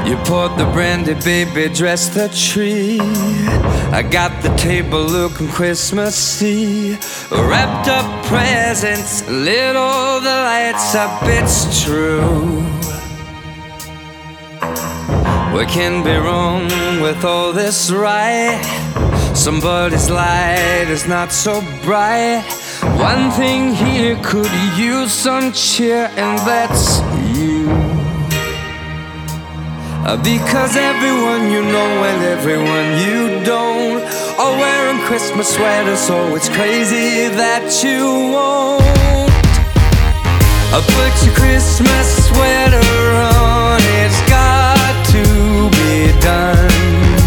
You poured the brandy, baby, dressed the tree. I got the table looking Christmassy. Wrapped up presents, lit all the lights up, it's true. What can be wrong with all this, right? Somebody's light is not so bright. One thing here could use some cheer, and that's you. Because everyone you know and everyone you don't are wearing Christmas sweaters, so it's crazy that you won't. Put your Christmas sweater on, it's got to be done.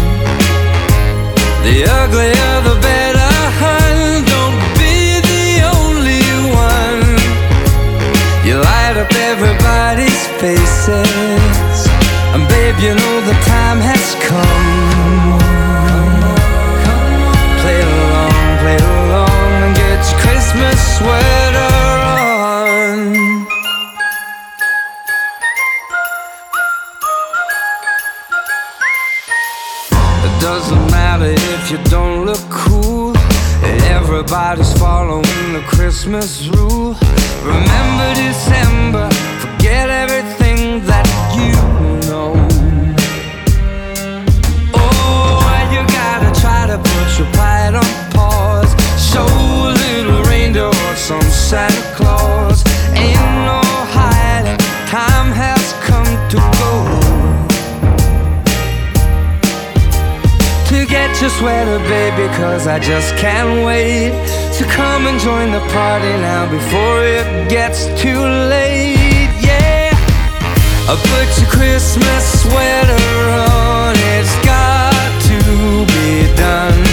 The uglier the better, hun, don't be the only one. You light up everybody's faces, and babe, you know the time has come. Play it along, and get your Christmas sweater on. It doesn't matter if you don't look cool, everybody's following the Christmas rule. Remember December, forget everything that you know. Oh, you gotta try to put your pride on pause. Show a little reindeer or some Santa Claus. Ain't no hiding, time has come to go. To get your sweater, baby, cause I just can't wait to come and join the party now before it gets too late. Yeah, put your Christmas sweater on, it's got to be done.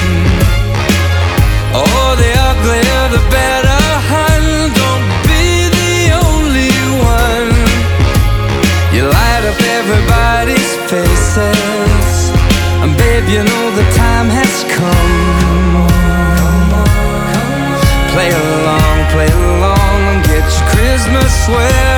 Oh, the uglier the better, hun, don't be the only one. You light up everybody's faces, and babe, you know the time has come. Play along, and get your Christmas sweater